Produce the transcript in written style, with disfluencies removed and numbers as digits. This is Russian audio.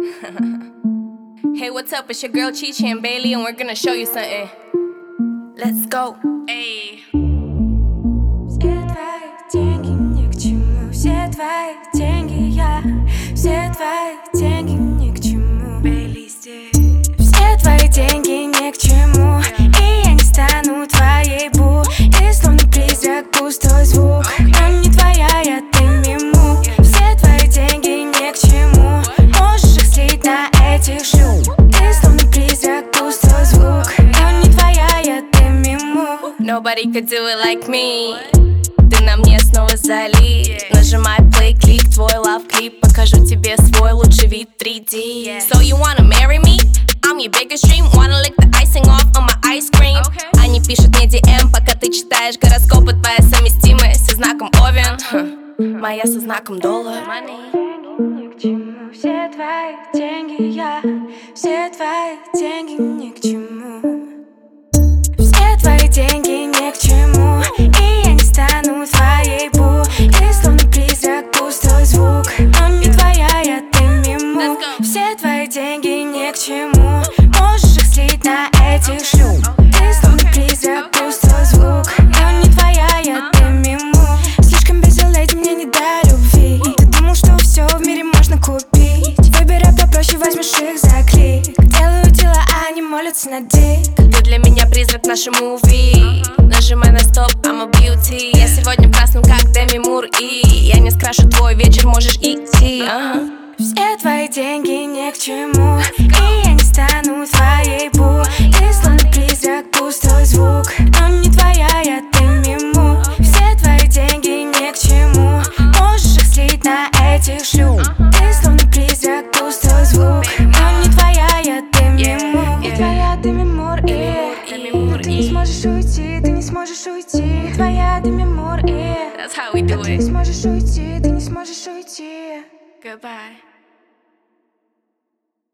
Hey, what's up? It's your girl Chichi and Bailey, and we're gonna show you something. Let's go. Hey. Все твои деньги ни к чему, все твои деньги я, все твои деньги ни к чему. Bailey здесь. Все твои деньги ни к чему, и я не стану твоей бу. Ты словно призрак, пустой звук, но не твоя, я ты миму. Все твои деньги ни к чему, можешь их слить на этих шлюх. Ты словно призрак, пустой звук, но не твоя, я ты миму. Nobody could do it like me. Ты на мне снова залит. Нажимай play, клик, твой love клип. Покажу тебе свой лучший вид 3D. So you wanna marry me? I'm your biggest dream. Wanna lick the icing off on my ice cream. Они пишут мне DM, пока ты читаешь гороскопы. Твоя совместимость со знаком Овен, моя со знаком доллар. Все твои деньги я, все твои деньги ни к чему. Все твои деньги ни к чему, и я не стану твоей бу. Ты словно призрак, пустой звук, но не твоя, я ты миму. Все твои деньги ни к чему, можешь их слить на этих шлюх. Ты словно призрак, пустой звук, но не твоя, я ты миму. Слишком беззаботен, мне не до любви. Ты думал, что все в мире можно купить. Выбирай попроще, возьмешь их за клик. Делаю дела, а они молятся на дик. Ты для меня призрак нашей муви. Нажимай на стоп, I'm a beauty. Я сегодня праздную, как Деми Мур. И я не скрашу твой вечер, можешь идти. Все твои деньги ни к чему, и я не стану твоей бу. Ты словно призрак, пустой звук, но не твоя, я ты миму. Все твои деньги ни к чему, можешь их слить на этих шлюх. Ты словно призрак, пустой звук, но не твоя, я ты миму. Не твоя, ты мимур, ты не сможешь уйти, ты не сможешь уйти. Не твоя, ты мимур, That's how we do ты не it. сможешь уйти, ты не сможешь уйти. Goodbye.